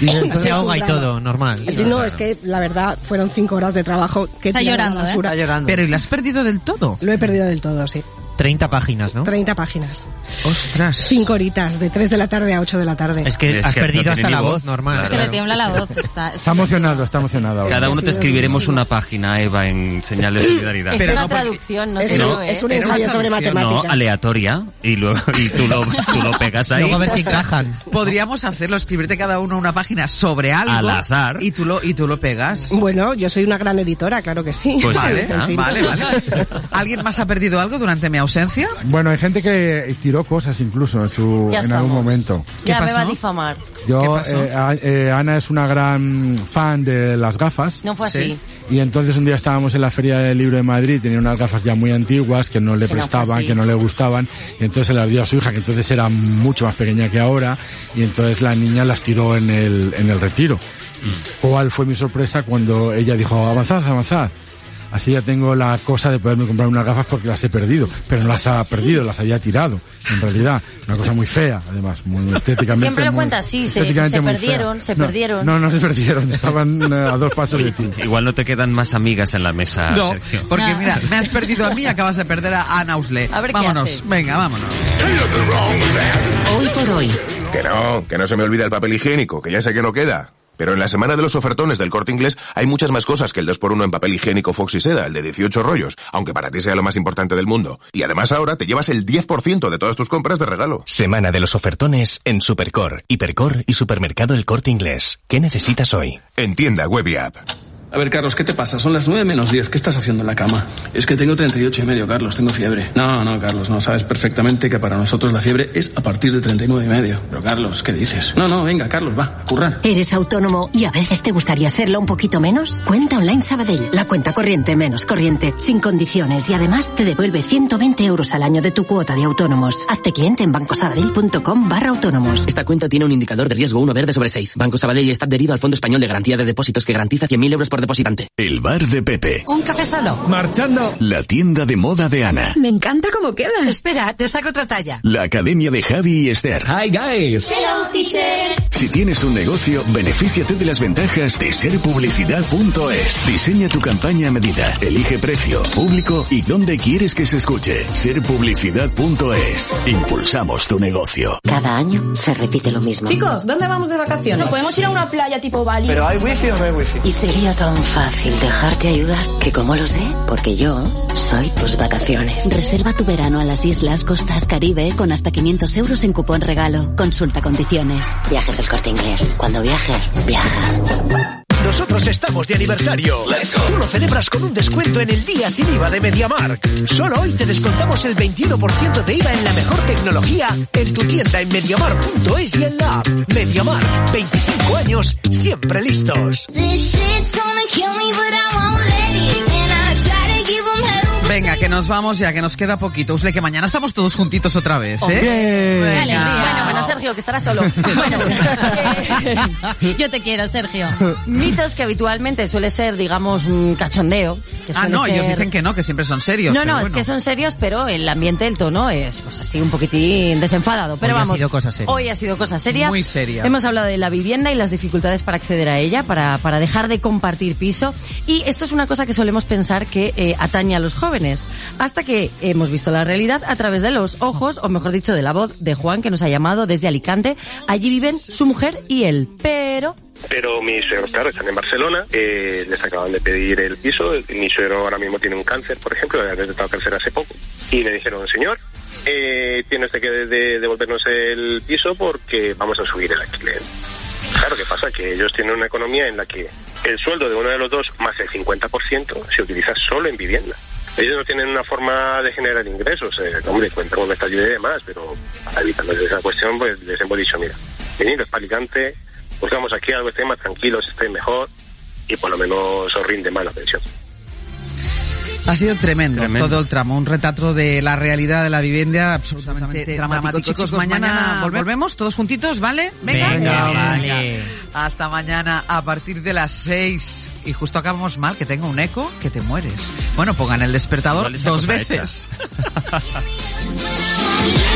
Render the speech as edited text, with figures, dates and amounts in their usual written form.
Se ahoga y todo, normal. Sí, no, es que la verdad fueron 5 horas de trabajo que está llorando, basura. Está llorando. Pero ¿y lo has perdido del todo? Lo he perdido del todo, sí. 30 páginas, ¿no? 30 páginas. ¡Ostras! 5 horitas, de 3 de la tarde a 8 de la tarde. Es que has perdido hasta la voz, normal. Es que le tiembla la voz. Está emocionado ahora. Cada uno te escribiremos una página, Eva, en señal de solidaridad. Es una traducción, no sé. Es un ensayo sobre matemáticas. No, aleatoria, y luego tú lo pegas ahí. Luego a ver si encajan. Podríamos hacerlo, escribirte cada uno una página sobre algo. Al azar. Y tú lo pegas. Bueno, yo soy una gran editora, claro que sí. Pues vale. ¿Alguien más ha perdido algo durante mi ausencia? Bueno, hay gente que tiró cosas incluso en algún momento. Ya me va a difamar. Ana es una gran fan de las gafas. No fue así. Y entonces un día estábamos en la Feria del Libro de Madrid, tenía unas gafas ya muy antiguas que no le prestaban, que no le gustaban, y entonces se las dio a su hija, que entonces era mucho más pequeña que ahora, y entonces la niña las tiró en el retiro. ¿Cuál fue mi sorpresa cuando ella dijo, avanzad? Así ya tengo la cosa de poderme comprar unas gafas porque las he perdido. Pero no las ha perdido, las había tirado. En realidad, una cosa muy fea, además, muy estéticamente. Siempre lo cuentas así, se perdieron. No se perdieron, estaban a 2 pasos de ti. Igual no te quedan más amigas en la mesa, No, Sergio. porque mira, me has perdido a mí y acabas de perder a Ana Usle. A ver vámonos, venga, vámonos. Hoy por hoy. Que no se me olvida el papel higiénico, que ya sé que no queda. Pero en la semana de los ofertones del Corte Inglés hay muchas más cosas que el 2x1 en papel higiénico Fox y Seda, el de 18 rollos, aunque para ti sea lo más importante del mundo. Y además ahora te llevas el 10% de todas tus compras de regalo. Semana de los ofertones en Supercor, Hipercor y Supermercado El Corte Inglés. ¿Qué necesitas hoy? En tienda web y app. A ver, Carlos, ¿qué te pasa? Son las 9 menos 10. ¿Qué estás haciendo en la cama? Es que tengo 38,5, Carlos. Tengo fiebre. No, Carlos, no. Sabes perfectamente que para nosotros la fiebre es a partir de 39,5. Pero, Carlos, ¿qué dices? No, venga, Carlos, va, a currar. ¿Eres autónomo y a veces te gustaría serlo un poquito menos? Cuenta Online Sabadell. La cuenta corriente menos corriente, sin condiciones y además te devuelve 120 euros al año de tu cuota de autónomos. Hazte cliente en bancosabadell.com/autónomos. Esta cuenta tiene un indicador de riesgo 1 verde sobre 6. Banco Sabadell está adherido al Fondo Español de Garantía de Depósitos que garantiza 100.000 euros por depositante. El bar de Pepe. Un café solo. Marchando. La tienda de moda de Ana. Me encanta cómo queda. Espera, te saco otra talla. La academia de Javi y Esther. Hi guys. Hello, teacher. Si tienes un negocio, benefíciate de las ventajas de serpublicidad.es. Diseña tu campaña a medida, elige precio, público y dónde quieres que se escuche. Serpublicidad.es. Impulsamos tu negocio. Cada año se repite lo mismo. Chicos, ¿dónde vamos de vacaciones? ¿No podemos ir a una playa tipo Bali? ¿Pero hay wifi o no hay wifi? Y sería tan fácil dejarte ayudar que como lo sé, porque yo soy tus vacaciones. Reserva tu verano a las islas, costas, Caribe con hasta 500 euros en cupón regalo. Consulta condiciones. Viajes El Corte Inglés. Cuando viajes, viaja. Nosotros estamos de aniversario. Tú lo celebras con un descuento en el día sin IVA de MediaMarkt. Solo hoy te descontamos el 21% de IVA en la mejor tecnología en tu tienda en MediaMarkt.es y en la app. MediaMarkt, 25 años, siempre listos. Venga, que nos vamos ya, que nos queda poquito. Usle, que mañana estamos todos juntitos otra vez, ¿eh? Bueno, Sergio, que estarás solo. Yo te quiero, Sergio. Mitos que habitualmente suele ser, digamos, un cachondeo. Ellos dicen que no, que siempre son serios. No, es que son serios, pero el ambiente, el tono es pues así un poquitín desenfadado. Pero hoy ha sido cosa seria. Hoy ha sido cosa seria. Muy seria. Hemos hablado de la vivienda y las dificultades para acceder a ella, para dejar de compartir piso. Y esto es una cosa que solemos pensar que atañe a los jóvenes. Hasta que hemos visto la realidad a través de los ojos, o mejor dicho, de la voz de Juan, que nos ha llamado desde Alicante. Allí viven su mujer y él. Pero mis suegros, claro, están en Barcelona, les acaban de pedir el piso. Mi suegro ahora mismo tiene un cáncer, por ejemplo, ha detectado cáncer hace poco. Y me dijeron, señor, tiene usted que devolvernos el piso porque vamos a subir el alquiler. Claro, ¿qué pasa? Que ellos tienen una economía en la que el sueldo de uno de los dos más el 50% se utiliza solo en vivienda. Ellos no tienen una forma de generar ingresos, hombre, cuentan con esta ayuda y demás, pero para evitarnos esa cuestión, pues les hemos dicho, mira, venidos para Alicante, buscamos aquí algo, estén más tranquilos, estén mejor y por lo menos os rinde más la pensión. Ha sido tremendo todo el tramo, un retrato de la realidad de la vivienda absolutamente dramático. Chicos, mañana volvemos todos juntitos, ¿vale? Venga, vale. Hasta mañana a partir de las 6. Y justo acabamos mal, que tenga un eco, que te mueres. Bueno, pongan el despertador 2 veces.